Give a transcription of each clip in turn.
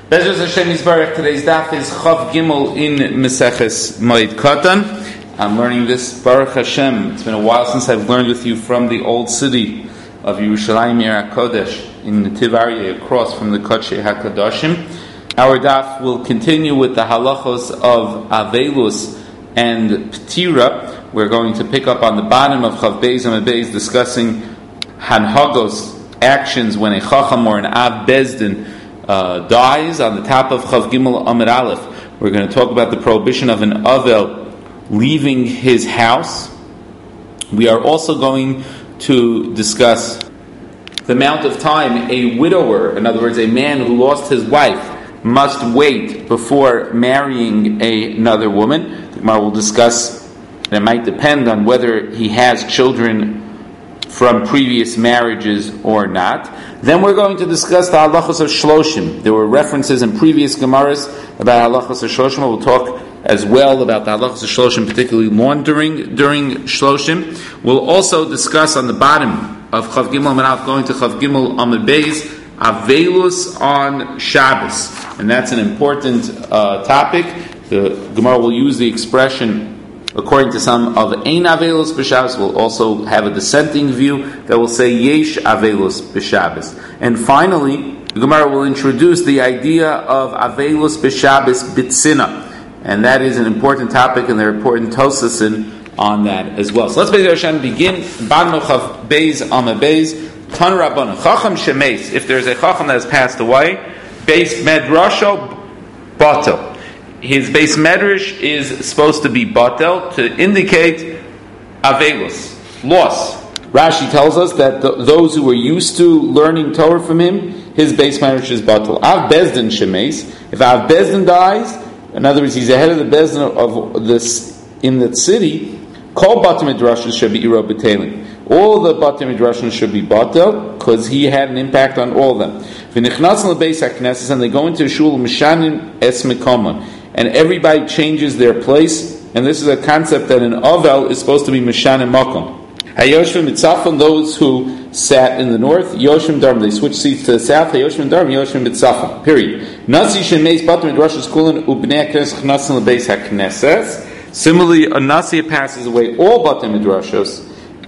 Bezos Hashem Yisbarach. Today's daf is Chav Gimel in Meseches Moed Katan. I'm learning this Baruch Hashem. It's been a while since I've learned with you from the old city of Yerushalayim Yer HaKodesh in Netiv Aryeh, across from the Kodesh HaKadoshim. Our daf will continue with the halachos of Avelus and Ptira. We're going to pick up on the bottom of Chav Beis and Beis, discussing Hanhagos, actions when a Chacham or an Av Bezdin dies. On the top of Chav Gimel Amud Aleph, we're going to talk about the prohibition of an Avel leaving his house. We are also going to discuss the amount of time a widower, in other words, a man who lost his wife, must wait before marrying another woman. The Gemara will discuss that it might depend on whether he has children from previous marriages or not. Then we're going to discuss the halachos of shloshim. There were references in previous Gemaras about halachos of shloshim. We'll talk as well about the halachos of shloshim, particularly laundering during shloshim. We'll also discuss on the bottom of Chav Gimel Amud Aleph, going to Chav Gimel Amud Beis, Avelus on Shabbos. And that's an important topic. The Gemara will use the expression, according to some, of Ein Avelus b'Shabbos. We'll also have a dissenting view that will say Yesh Avelus b'Shabbos. And finally, the Gemara will introduce the idea of Avelus b'Shabbos b'Tzina. And that is an important topic, and there are important tosasin on that as well. So let's begin. Bottom of Chav Beis Amud Beis. Tan Rabbana Chacham Shemeis. If there's a Chacham that has passed away, Beis Medrasho Batel. His base medrash is supposed to be batel, to indicate avelus, loss. Rashi tells us that those who were used to learning Torah from him, his base medrash is batel. Av Bezdin shemeis. If Av Bezdin dies, in other words, he's ahead of the Bezdin of this in that city, kol batem midrashos should be iro b'telim. All the batem midrashos should be batel because he had an impact on all of them. V'nichnatzin lebeis hakneses, and they go into shul mishanim es mekomon. And everybody changes their place, and this is a concept that an Avel is supposed to be Mishan and Makom. Hayoshim Mitzafon, those who sat in the north, Yoshim Dharm, they switch seats to the south, Hayoshim Dharm, Yoshim Mitzafon, period. Nasi Shemeis Batim Midrashos Kulin Ubnei HaKnesses Chnasin Lebeis HaKnesses. Similarly, a Nasi passes away, all Batim Midrashos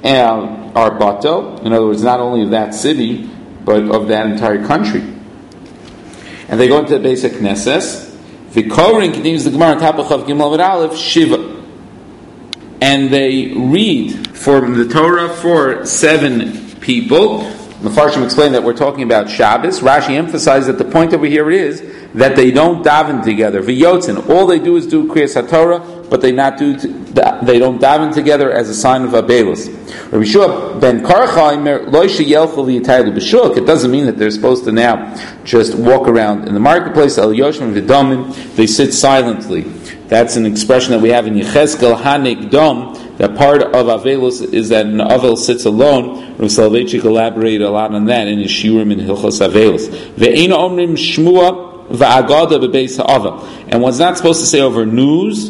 are Batel, in other words, not only of that city, but of that entire country. And they go into the Beis HaKnesses. The Korin continues the Gemara on top of Chav Gimel Amud Aleph, Shiva. And they read from the Torah for 7 people. Mefarshim explained that we're talking about Shabbos. Rashi emphasized that the point over here is that they don't daven together. V'yotzin, all they do is do Kriyas HaTorah, but they don't daven together as a sign of Avelus. Rabbi Shua ben Karcha, lo sheyelchu liyitaylu b'shuk. It doesn't mean that they're supposed to now just walk around in the marketplace. El yoshim v'domim, they sit silently. That's an expression that we have in Yechezkel Hanik Dom. That part of Avelus is that an Avel sits alone. Rav Soloveitchik elaborated a lot on that in his Shiurim in Hilchos Avelus. Ve'eino omrim shmua va'agada bebeis ha'avel. And one's not supposed to say over news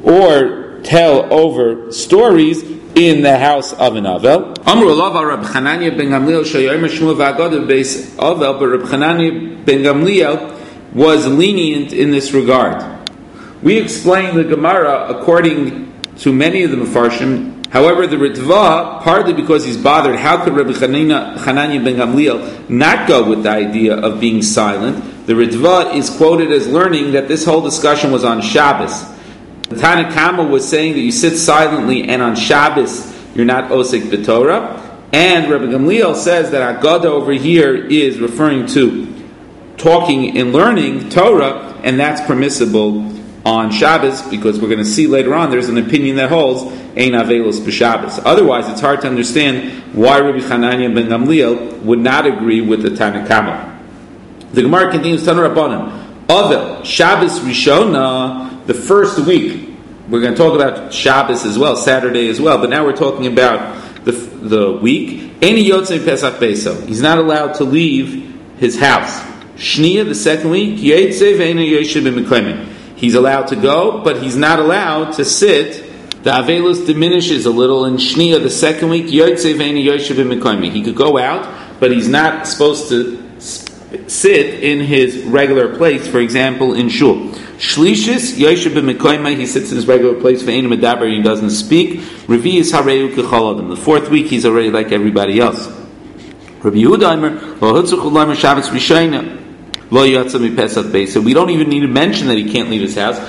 or tell over stories in the house of an Avel. Amru Alav Reb Chananya ben Gamliel shayomer shmua va'agada bebeis Avel, but Reb Chananya ben Gamliel was lenient in this regard. We explain the Gemara according to many of the Mefarshim. However, the Ritva, partly because he's bothered, how could Rabbi Chananya ben Gamliel not go with the idea of being silent? The Ritva is quoted as learning that this whole discussion was on Shabbos. The Tanna Kama was saying that you sit silently, and on Shabbos you're not osik b'Torah. And Rabbi Gamliel says that Agada over here is referring to talking and learning Torah, and that's permissible on Shabbos, because we're going to see later on there's an opinion that holds Ein Avelus b'Shabbos. Otherwise, it's hard to understand why Rabbi Chananya ben Gamliel would not agree with the Tanna Kama. The Gemara continues, Tana Rabbanan, Avel, Shabbos Rishona, the first week. We're going to talk about Shabbos as well, Saturday as well, but now we're talking about the week. Eini Yotzei Pesach Beso. He's not allowed to leave his house. Shnia, the second week, Yetzei ve'eino yoshev b'mekayim. He's allowed to go, but he's not allowed to sit. The Avelus diminishes a little in Shnia, the second week. He could go out, but he's not supposed to sit in his regular place, for example, in shul. Shlishis, Yoshev b'mekoyma, he sits in his regular place, ve'ein medaber, he doesn't speak. Revi'is hareu k'chol adam. The fourth week, he's already like everybody else. Rabbi Yehuda Omer, lo hutzuch u'lamer Shabbos rishayna. So we don't even need to mention that he can't leave his house.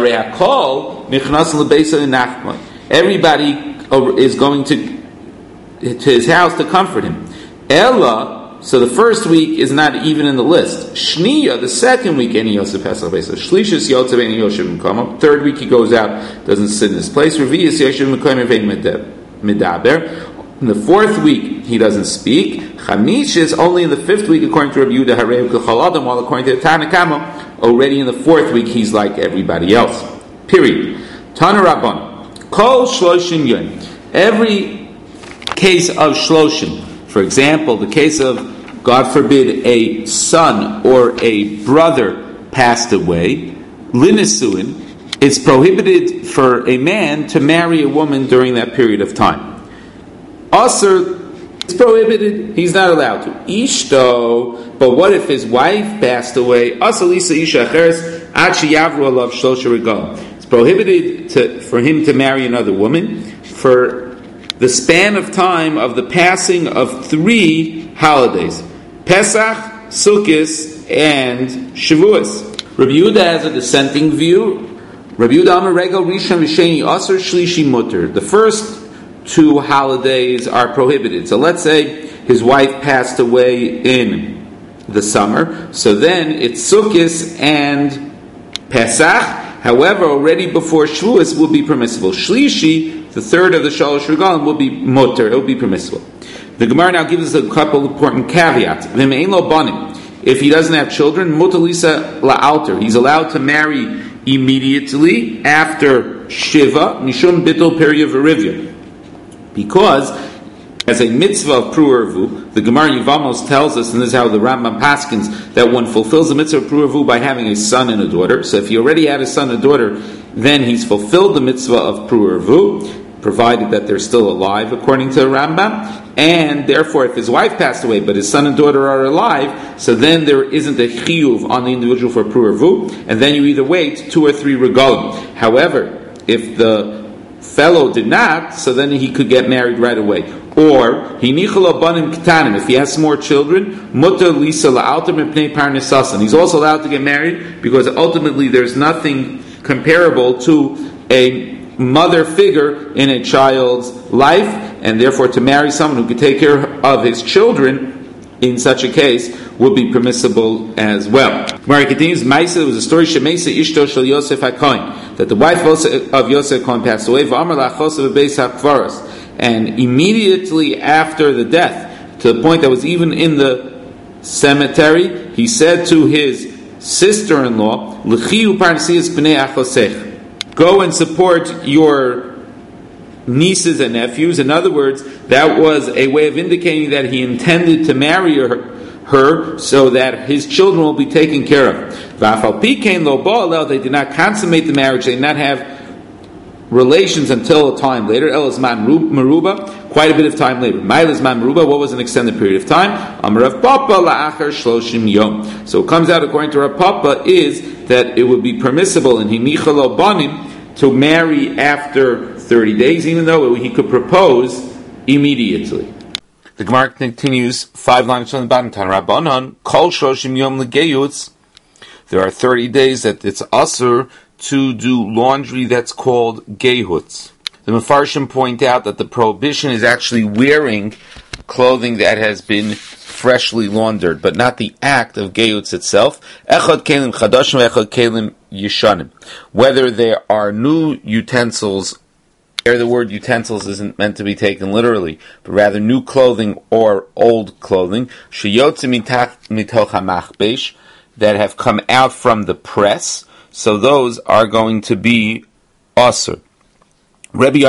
Everybody is going to his house to comfort him. Ella, so the first week is not even in the list. Shniya, the second week, any Yosef Pesach Beisa. Shlishis Yotzev any Yosef Mekama. Third week he goes out, doesn't sit in his place. Revi'is Yosef Mekama vein medaber. In the fourth week, he doesn't speak. Chamish is only in the fifth week, according to Rabbi Yehuda Hareu K'chol Adam, while according to Tana Kama, already in the fourth week, he's like everybody else. Period. Tana Rabban. Kol Shloshin Yom. Every case of Shloshin, for example, the case of, God forbid, a son or a brother passed away, Linisuin, it's prohibited for a man to marry a woman during that period of time. Asr, it's prohibited. He's not allowed to. Ishto, but what if his wife passed away? Asalisa isha acheres achi yavru alav shlosha regal. It's prohibited for him to marry another woman for the span of time of the passing of 3 holidays: Pesach, Sukkot, and Shavuos. Rabbi Yehuda has a dissenting view. Rabbi Yehuda Amar Regal Rishon V'Sheni Asr Shlishi Mutter. The first 2 holidays are prohibited. So let's say his wife passed away in the summer, so then it's Sukkot and Pesach. However, already before Shavuos will be permissible. Shlishi, the third of the Shalosh Regalim, will be mutter, it will be permissible. The Gemara now gives us a couple of important caveats. If he doesn't have children, mutalisa la'alter, he's allowed to marry immediately after Shiva, Mishum Bittul Periya V'Rivya. Because, as a mitzvah of Pru'ervu, the Gemara Yevamos tells us, and this is how the Rambam paskins, that one fulfills the mitzvah of Pru'ervu by having a son and a daughter. So if he already had a son and a daughter, then he's fulfilled the mitzvah of Pru'ervu, provided that they're still alive, according to the Rambam. And therefore, if his wife passed away, but his son and daughter are alive, so then there isn't a chiyuv on the individual for Pru'ervu, and then you either wait 2 or 3 regalim. However, if the fellow did not, so then he could get married right away. Or if he has more children, he's also allowed to get married because ultimately there's nothing comparable to a mother figure in a child's life, and therefore to marry someone who could take care of his children in such a case would be permissible as well. Gemara continues, Maisa was a story Shemaisa Ishto Shel Yosef HaKohen, that the wife of Yosef HaKohen passed away, and immediately after the death, to the point that was even in the cemetery, he said to his sister-in-law, go and support your nieces and nephews. In other words, that was a way of indicating that he intended to marry her so that his children will be taken care of. They did not consummate the marriage. They did not have relations until a time later. Elazman Maruba, quite a bit of time later. Mailazman Maruba, what was an extended period of time? Rav Papa la'achar shloshim yom. So it comes out, according to Rav Papa, is that it would be permissible in hinicha lo banim to marry after 30 days, even though he could propose immediately. The Gemara continues 5 lines from the bottom. Tan Rabbanan kol shloshim yom legeyutz. There are 30 days that it's asur to do laundry that's called gehutz. The Mefarshim point out that the prohibition is actually wearing clothing that has been freshly laundered, but not the act of gehutz itself. Echad kelim chadashim, echad kelim yishanim. Whether there are new utensils, there the word utensils isn't meant to be taken literally, but rather new clothing or old clothing, sheyotze mitoch hamachbesh, that have come out from the press, so those are going to be asur. Rebbe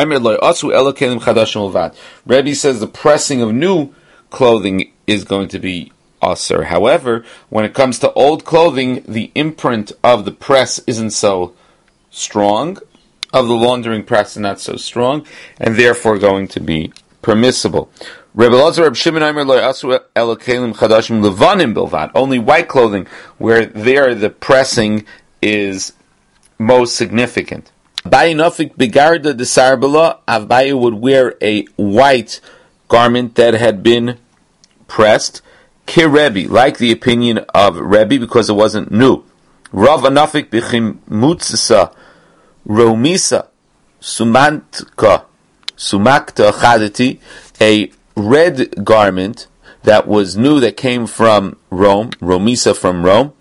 says the pressing of new clothing is going to be asur. However, when it comes to old clothing, the imprint of the press isn't so strong, of the laundering press is not so strong, and therefore going to be permissible. Rebbe Elazar, Reb Shimon Omer, Lo Yasu Ela Kelim Chadashim Levanim Bilvad. Only white clothing, where there the pressing is most significant. Abaye Nafik Begarda de Sarbala. Abaye would wear a white garment that had been pressed. Ki Rebbe, like the opinion of Rebbe, because it wasn't new. Rav Anafik Bichim Mutzisa Romisa Sumakta Chadati, a red garment that was new, that came from Rome, Romisa from Rome,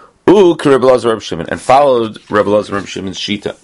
and followed Rebbe Elazar Reb Shimon's Shita.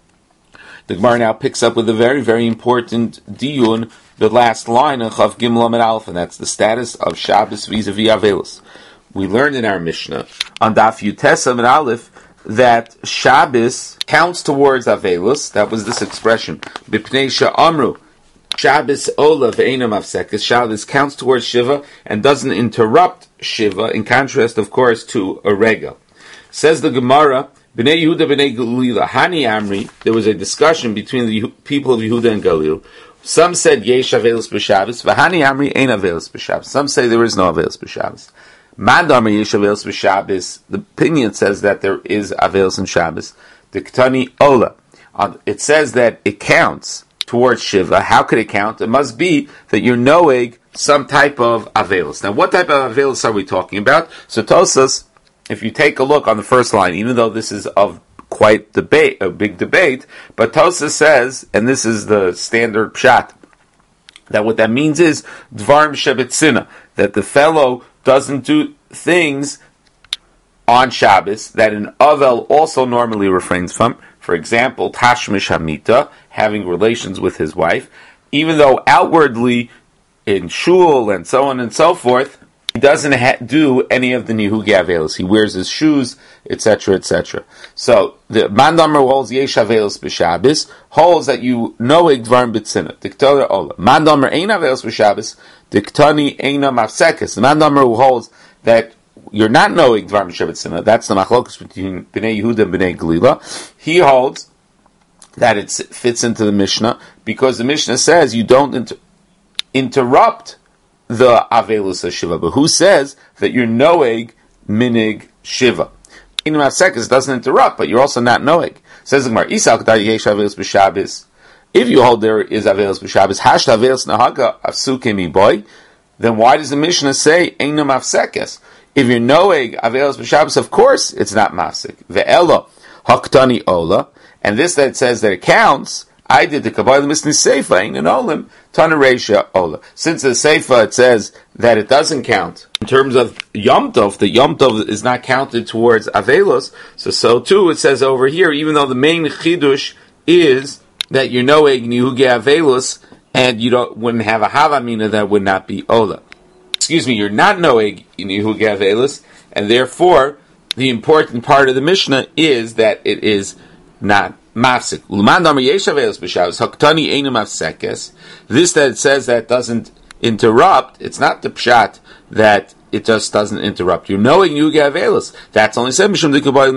The Gemara now picks up with a very, very important diyun, the last line of Chav Gimel Amud Aleph, and that's the status of Shabbos vis-a-vis Avelos. We learned in our Mishnah on Daf Yutes Amud Aleph that Shabbos counts towards Avelos. That was this expression. B'pnei she'amru Shabbos Ola ve'ena mafsekes. Shabbos counts towards Shiva and doesn't interrupt Shiva, in contrast, of course, to a Regel. Says the Gemara, B'nei Yehuda B'nei Galila, Hani Amri, there was a discussion between the people of Yehuda and Galil. Some said Yesh Avelos b'Shabbos, V'hani Amri Ein Avelos b'Shabbos. Some say there is no Avelos b'Shabbos. Mandamar Yesh Avelos b'Shabbos, the opinion says that there is Avelos in Shabbos. The Ketani Ola, it says that it counts towards Shiva. How could it count? It must be that you're noeg some type of Avelos. Now, what type of Avelos are we talking about? So Tosas, if you take a look on the first line, even though this is of quite debate, a big debate, but Tosas says, and this is the standard pshat, that what that means is Dvarim Shebetzina, that the fellow doesn't do things on Shabbos that an Avel also normally refrains from. For example, Tashmish Hamita, having relations with his wife, even though outwardly in shul and so on and so forth, he doesn't do any of the Nihugi Avelos. He wears his shoes, etc., etc. So the Mandamer holds Yesh Avelos b'Shabbos, holds that you noeg Dvarim B'Tzina. Diktore Ola. Mandamer Ein Avelos b'Shabbos, Diktani Eina Mafsekes. The Mandamer who holds that you're not noeg Dvarim B'Shabbos, that's the machlokus between B'nei Yehuda and B'nei Galila. He holds that it fits into the Mishnah, because the Mishnah says you don't interrupt the Avelus of Shiva. But who says that you're noeg minig Shiva? In Mafsekes doesn't interrupt, but you're also not noeg. Says the Gemara, Isak da yesh Avelus b'Shabbos. If you hold there is Avelus b'Shabbos, hashta Avelus nahaga afsuke mi boy, then why does the Mishnah say Eina Mafsekes? If you're noeg Avelus b'Shabbos, of course it's not mafsek. Ve'elo haktani ola, and this that says that it counts, I did the Kabbalah Mishnah Seifa, Ein and Olim, Tana Reisha Ola. Since the Seifa it says that it doesn't count in terms of Yom Tov, the Yom Tov is not counted towards Avelos, so too it says over here, even though the main Chidush is that you're noeg Nihugi Avelos, and you wouldn't have a Havamina, that would not be Ola. Excuse me, you're not noeg Nihugi Avelos, and therefore the important part of the Mishnah is that it is not mafsek. This that it says that doesn't interrupt, it's not the pshat that it just doesn't interrupt. You're knowing you get avelos. That's only said because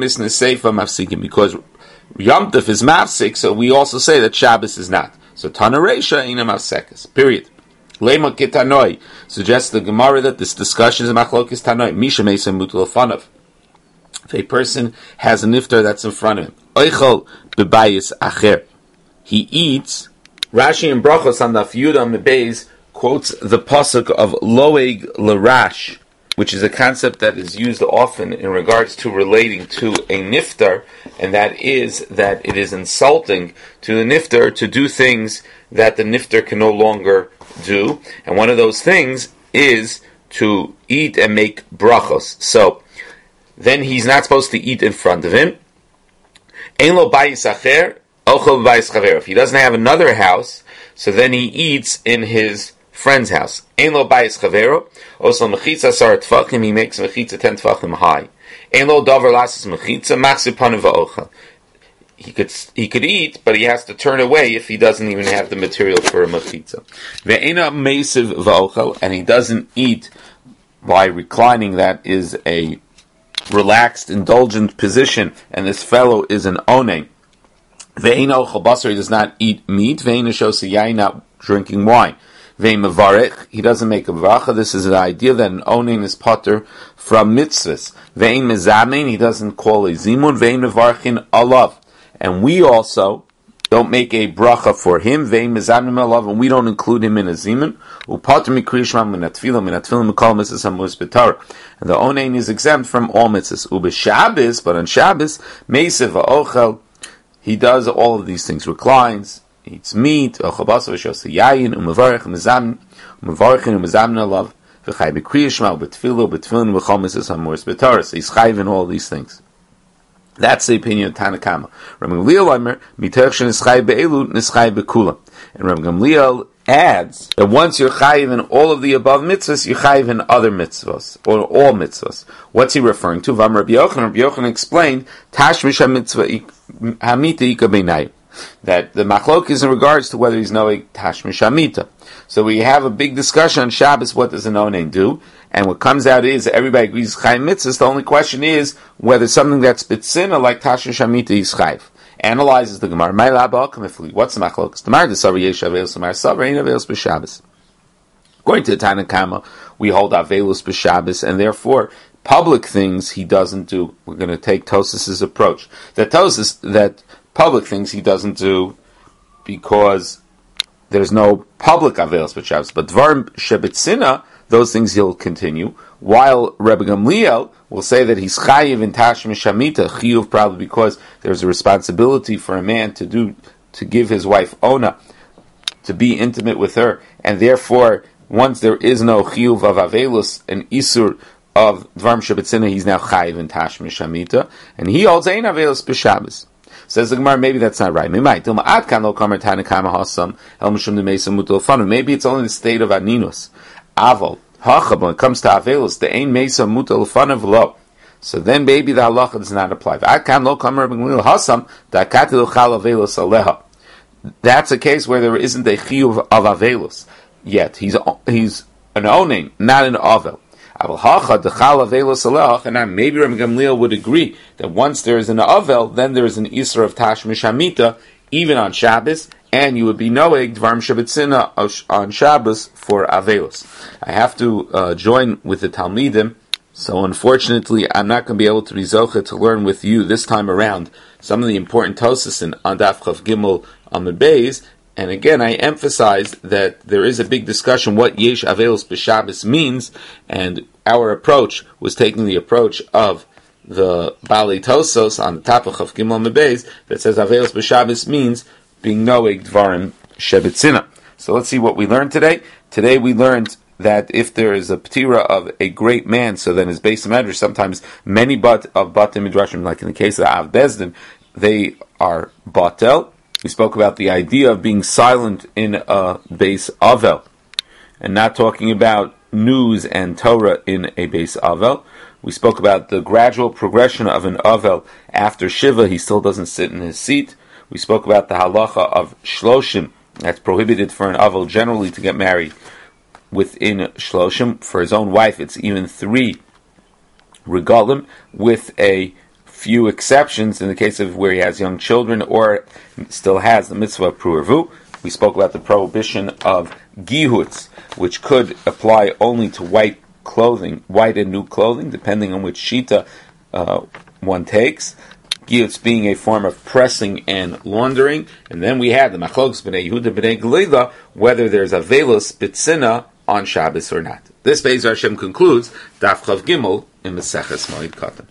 Yom Tov is mafsek, so we also say that Shabbos is not. So Tana Reisha ina mafsekes. Period. Lema kitanoi suggests the Gemara that this discussion is machlokes tanoi. Misha meisa mutul fanav. If a person has a niftar that's in front of him, oichol bebayis acher, he eats. Rashi and Brachos on the Yudam Mebeis quotes the pasuk of loeg larash, which is a concept that is used often in regards to relating to a niftar, and that is that it is insulting to the niftar to do things that the niftar can no longer do, and one of those things is to eat and make brachos. So then he's not supposed to eat in front of him. Ein lo bayis acher, ochel bayis chaver. If he doesn't have another house, so then he eats in his friend's house. Ein lo bayis chavero, also mechitza sar tfachim, he makes mechitza 10 tfachim high. Ein lo davar lasis mechitza, machzir panav va'ochel. He could eat, but he has to turn away if he doesn't even have the material for a mechitza. Ve'ena meisiv va'ochel, and he doesn't eat by reclining. That is a relaxed, indulgent position, and this fellow is an oneg. Ve'ena ochel basar, he does not eat meat. Ve'ena shosi yain, not drinking wine. Ve'im mevarech, he doesn't make a bracha. This is the idea that an onen is potter from mitzvahs. Ve'im mezamein, he doesn't call a zimun. Ve'im mevarchin alav. And we also don't make a bracha for him, ve'im mezamein alav, and we don't include him in a zimun. Upater mikri shema min atfilah mikol mitzvahs hamus b'Torah. And the onen is exempt from all mitzvahs. Ub'Shabbos, but on Shabbos, meisev va'ochel, he does all of these things, reclines, eats meat, ochabasa v'shos yayin, u'mevarech u'mezamin alav, v'chai b'kriya shema, u'b'tfilah, u'b'tfilin, v'chol mitzvahs hamus b'Torah. So he's chayv in all these things. That's the opinion of Tanna Kama. Rabbi Gamliel Omer, miterech she'nischai be'elu, nischai be'kula. And Rabbi Gamliel adds that once you're chayiv in all of the above mitzvahs, you're chayiv in other mitzvahs, or all mitzvahs. What's he referring to? Vam Rabbi Yochanan. Rabbi Yochanan explained, Tashmish ha-mitzvah hamita ika beinayim. That the machlok is in regards to whether he's knowing Tashmish hamita. So we have a big discussion on Shabbos, what does an onen do? And what comes out is, everybody agrees chayim mitzvahs. The only question is, whether something that's bitzina, like Tashmish hamita, is chayiv. Analyzes the Gemara. What's the machlokes? The Gemara savar yesh avelos, the Gemara savar ein avelos b'Shabbos. According to the Tanna Kama, we hold avelos b'Shabbos, and therefore public things he doesn't do. We're going to take Tosas's approach. That public things he doesn't do because there's no public avelos b'Shabbos. But dvar shebetzina, those things he'll continue. While Rebbe Gamliel will say that he's chayiv in Tashmish hamita, chiyuv probably because there's a responsibility for a man to give his wife ona, to be intimate with her, and therefore once there is no chiyuv of avelus, an isur of dvarm shebetzina, he's now chayiv in Tashmish hamita, and he holds ein avelus b'Shabbos. Says the Gemara, maybe that's not right. Maybe it's only the state of aninus. Aval. When it comes to Avelus, the Ein Mesa Mutal Fanav Lo. So then maybe the halacha does not apply. That's a case where there isn't a chiyuv of Avelus yet. He's an onen, not an Avel. And maybe Rabbi Gamliel would agree that once there is an Avel, then there is an Isra of Tashmish hamita, even on Shabbos, and you would be noeg dvarm shebetzina on Shabbos for Avelus. I have to join with the Talmidim, so unfortunately I'm not going to be able to be zoche to learn with you this time around some of the important Tosasin on Daf Chav Gimel Amud Beis. And again, I emphasize that there is a big discussion what Yesh Avelus b'Shabbos means, and our approach was taking the approach of the Baalei Tosos on the top of Chav Gimel Amud Beis that says Avelus b'Shabbos means being noeg dvarim shebetzina. So let's see what we learned today. Today we learned that if there is a ptira of a great man, so then his Beis Medrash, sometimes many batim midrashim, like in the case of Av Bezdin, they are batel. We spoke about the idea of being silent in a Beis Avel, and not talking about news and Torah in a Beis Avel. We spoke about the gradual progression of an Avel after Shiva. He still doesn't sit in his seat. We spoke about the halacha of shloshim, that's prohibited for an avel generally to get married within shloshim. For his own wife, it's even 3 regalim, with a few exceptions in the case of where he has young children or still has the mitzvah of pruervu. We spoke about the prohibition of gihuts, which could apply only to white clothing, white and new clothing, depending on which shita one takes. Gihuts being a form of pressing and laundering. And then we had the machlokes b'nei Yehuda b'nei Gelila, whether there's a velus bitzina on Shabbos or not. This Be'ez Hashem concludes Daf Chav Gimel in Maseches Moed Katan.